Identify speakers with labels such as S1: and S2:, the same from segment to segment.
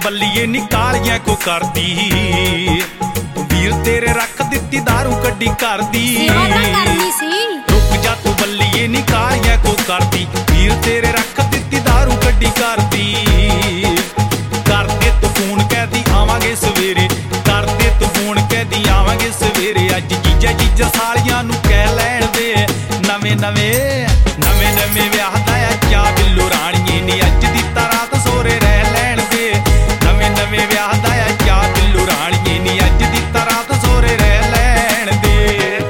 S1: ਬੱਲੀਏ ਨੀ ਕਾਲੀਆਂ ਕੋ ਕਰਦੀ ਵੀਰ ਤੇਰੇ ਰੱਖ ਦਿੱਤੀ दारू ਕੱਢੀ ਕਰਦੀ ਰੁਕ ਜਾ ਤੂੰ ਬੱਲੀਏ ਨੀ ਕਾਲੀਆਂ ਕੋ ਕਰਦੀ ਵੀਰ ਤੇਰੇ ਰੱਖ ਦਿੱਤੀ दारू ਕੱਢੀ ਕਰਦੀ ਕਰਦੇ ਤੂੰ ਫੋਨ ਕਹਿਦੀ ਆਵਾਂਗੇ ਸਵੇਰੇ ਕਰਦੇ ਤੂੰ ਫੋਨ ਕਹਿਦੀ ਆਵਾਂਗੇ ਸਵੇਰੇ ਅੱਜ ਜੀਜਾ ਸਾਲੀਆਂ ਨੂੰ ਕਹਿ ਲੈਣ ਦੇ ਨਵੇਂ ਨਵੇਂ ਵਿਆਹ ਦਾ ਆ ਕਿਆ ਬਿੱਲੂ ਰਾਣੀਏ ਨੀ ਅੱਜ ਦੀ ਰਾਤ ਸੋਰੇ ਰਹਿ ਲੈਣ ਦੇ ਨਵੇਂ ਵਿਆਹ ਦਾ ਆ ਕਿਆ ਬਿੱਲੂ ਰਾਣੀਏ ਨੀ ਅੱਜ ਦੀ ਰਾਤ ਸੋਰੇ ਰਹਿ ਲੈਣ ਦੇ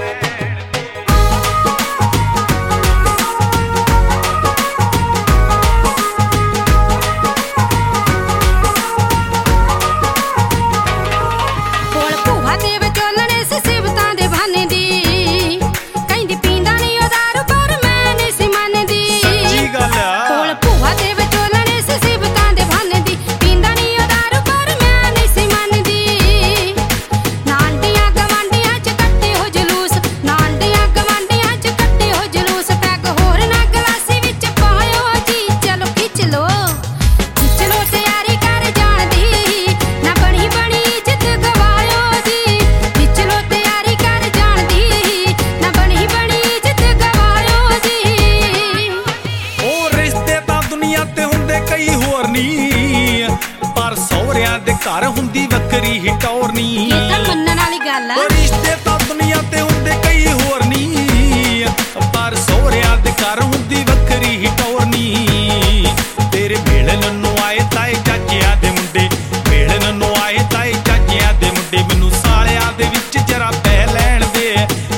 S2: ਕੋਲ ਭੂਆ ਦੇ ਵਿਚੋਲਣੇ ਸੀ ਸਿਵਤਾਂ ਦੇ ਬਹਾਨੇ ਦੀ ਕਹਿੰਦੀ ਪੀਂਦਾ ਨਹੀਂ ਉਹ ਦਾਰੂ ਪਰ ਮੈਂ ਨਹੀਂ ਸੀ ਮੰਨਦੀ
S1: ਸੱਚੀ ਗੱਲ ਆ
S2: ਕੋਲ ਭੂਆ ਦੇ ਵਿਚੋਲਣੇ ਸੀ ਸਿਵਤਾਂ ਦੇ ਬਹਾਨੇ ਦੀ ਪੀਂਦਾ ਨਹੀਂ ਉਹ ਦਾਰੂ ਪਰ ਮੈਂ ਨਹੀਂ ਸੀ ਮੰਨਦੀ ਨਾਲ ਦੀਆਂ ਗਵਾਂਢੀਆਂ ਚ ਕੱਟੇ ਹੋ ਜਲੂਸ ਨਾਲ ਦੀਆਂ ਗਵਾਂਢੀਆਂ ਚ ਕੱਟੇ ਹੋ ਜਲੂਸ ਪੈਗ ਹੋਰ ਨਾ ਗਲਾਸੀ ਵਿੱਚ ਪਾਇਓ ਜੀ ਚਲੋ ਖਿੱਚ ਲੋ ਤਿਆਰੀ ਕਰ ਜਾਣਦੀ ਨਾ ਬਣੀ ਇੱਜ਼ਤ ਗਵਾਇਓ ਜੀ ਖਿੱਚ ਲੋ ਤਿਆਰੀ ਕਰ ਜਾਣਦੀ ਨਾ ਬਣੀ ਇੱਜ਼ਤ ਗਵਾਇਓ ਜੀ
S1: ਉਹ ਰਿਸ਼ਤੇ ਤਾਂ ਦੁਨੀਆ ਤੇ ਹੁੰਦੇ ਕਈ ਹੋਰ ਨੀ ਪਰ ਸਹੁਰਿਆਂ ਦੇ ਘਰ ਹੁੰਦੀ ਵੱਖਰੀ ਹੀ ਟੌਰ ਨੀ
S2: ਇਹ ਤਾਂ ਮੰਨਣ ਵਾਲੀ ਗੱਲ ਆ
S1: ਉਹ ਰਿਸ਼ਤੇ ਤਾਂ ਦੁਨੀਆ ਤੇ ਹੁੰਦੇ ਕਈ ਹੋਰ ਨੀ ਪਰ ਸਹੁਰਿਆਂ ਦੇ ਘਰ ਹੁੰਦੀ ਵੱਖਰੀ ਹੀ ਟੌਰ ਨੀ ਤੇਰੇ ਮਿਲਣ ਨੂੰ ਆਏ ਤਾਏ ਚਾਚਿਆਂ ਦੇ ਮੁੰਡੇ ਮਿਲਣ ਨੂੰ ਆਏ ਤਾਏ ਚਾਚਿਆਂ ਦੇ ਮੁੰਡੇ ਮੈਨੂੰ ਸਾਲਿਆਂ ਦੇ ਵਿੱਚ ਜਰਾ ਪੈ ਲੈਣ ਦੇ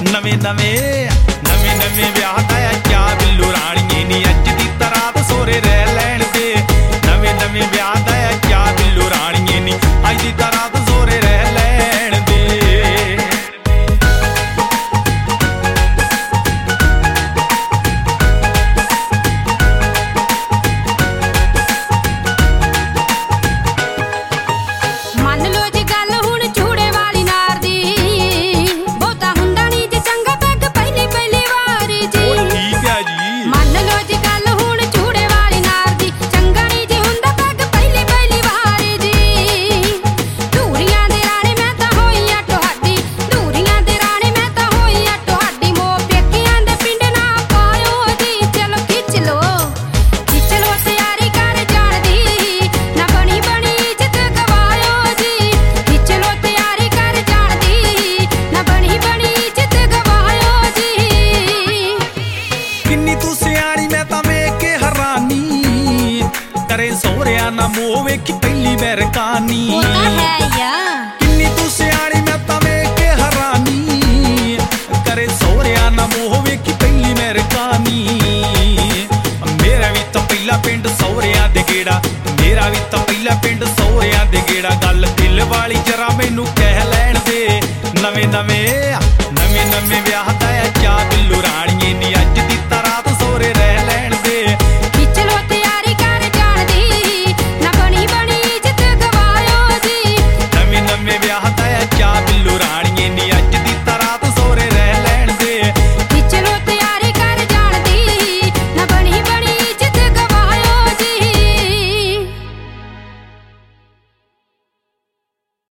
S1: ਨਵੇਂ ਵਿਆਹ ਦਾ ਆ ਕਿਆ ਬਿੱਲੂ ਰਾਣੀਏ ਨੀ ਅੱਜ ਦੀ ਰਾਤ ਸੋਰੇ ਰਹਿ ਲੈਣ ਦੇ ਨਵੇਂ ਵਿਆਹ ਦਾ ਆ ਕਿਆ ਬਿੱਲੂ ਰਾਣੀਏ ਨੀ ਅੱਜ ਦੀ ਰਾਤ ਸੋਰੇ ਰਹਿ ਲੈਣ ਦੇ
S2: ਮੰਨ ਲੋ ਜੀ ਗੱਲ ਹੁਣ ਚੂੜੇ ਵਾਲੀ ਨਾਰ ਦੀ ਬਹੁਤਾ ਹੁੰਦਾ ਨਹੀਂ ਜੇ ਚੰਗਾ ਪੈਗ ਪਹਿਲੀ ਵਾਰੀ ਜੀ
S1: ਠੀਕ ਹੈ ਜੀ
S2: ਮੰਨ ਲੋ ਜੀ ਗੱਲ ਹੁਣ ਚੂੜੇ ਵਾਲੀ ਨਾਰ ਦੀ ਚੰਗਾ ਨਹੀਂ ਜੇ ਹੁੰਦਾ ਪੈਗ ਪਹਿਲੀ ਵਾਰੀ ਜੀ ਧੂਰੀਆਂ ਦੇ ਰਾਣੇ ਮੈਂ ਤਾਂ ਹੋਈ ਆ ਤੁਹਾਡੀ ਧੂਰੀਆਂ ਦੇ ਰਾਣੇ ਮੈਂ ਤਾਂ ਹੋਈ ਆ ਤੁਹਾਡੀ ਮੋਹ ਪੇਕੀਆਂ ਦੇ ਪਿੰਡ ਨਾ ਪਾਇਓ ਜੀ ਚਲੋ ਖਿੱਚ ਲੋ ਤਿਆਰੀ ਕਰ ਜਾਣਦੀ ਨਾ ਬਣੀ ਇੱਜ਼ਤ ਗਵਾਇਓ ਜੀ ਖਿੱਚ ਲੋ ਤਿਆਰੀ ਕਰ ਜਾਣਦੀ ਨਾ ਬਣੀ ਇੱਜ਼ਤ ਗਵਾਇਓ ਜੀ
S1: ਕਿੰਨੀ ਤੂੰ ਸਿਆਣੀ ਮੈਂ ਤਾਂ ਵੇਖ ਕੇ ਹੈਰਾਨੀ ਕਰੇ ਸਹੁਰਿਆਂ ਨਾ ਮੋਹ ਵੇਖੀ ਪਹਿਲੀ ਵਾਰ ਕਹਾਣੀ
S2: ਉਹ ਤਾਂ ਹੈ ਯਾ
S1: ਕਿੰਨੀ ਤੂੰ ਸਿਆਣੀ ਮੈਂ ਤਾਂ ਵੇਖ ਕੇ ਹੈਰਾਨੀ ਕਰੇ ਸਹੁਰਿਆਂ ਨਾ ਮੋਹ ਵੇਖੀ ਪਹਿਲੀ ਵਾਰ ਕਹਾਣੀ ਮੇਰਾ ਵੀ ਤਾਂ ਪਹਿਲਾ ਪਿੰਡ ਸਹੁਰਿਆਂ ਦੇ ਗੇੜਾ ਮੇਰਾ ਵੀ ਤਾਂ ਪਹਿਲਾ ਪਿੰਡ ਸਹੁਰਿਆਂ ਦੇ ਗੇੜਾ ਗੱਲ ਦਿਲ ਵਾਲੀ ਜਰਾ ਮੈਨੂੰ ਕਹਿ ਲੈਣ ਦੇ ਨਵੇਂ ਵਿਆਹ ਦਾ ਆ ਕਿਆ ਬਿੱਲੂ ਰਾਣੀ